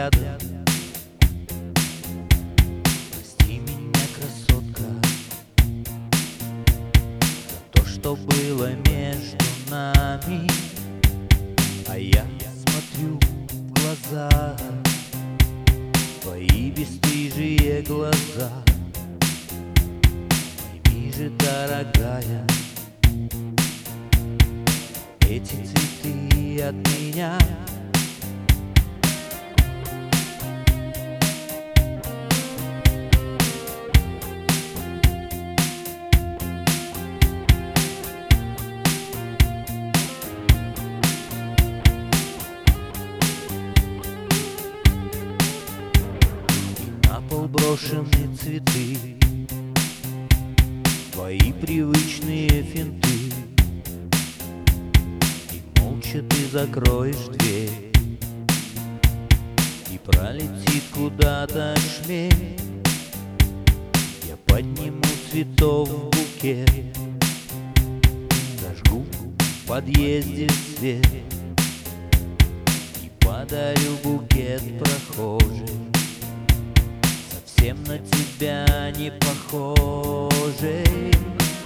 взглядом. Прости меня, красотка, за то, что было между нами. А я смотрю в глаза, твои бесстыжие глаза. Пойми же, дорогая, эти цветы от меня. И на пол брошены цветы, твои привычные финты. Молча ты закроешь дверь, и пролетит куда-то шмель. Я подниму цветов в букет, зажгу в подъезде свет и подарю букет прохожей, совсем на тебя не похожей.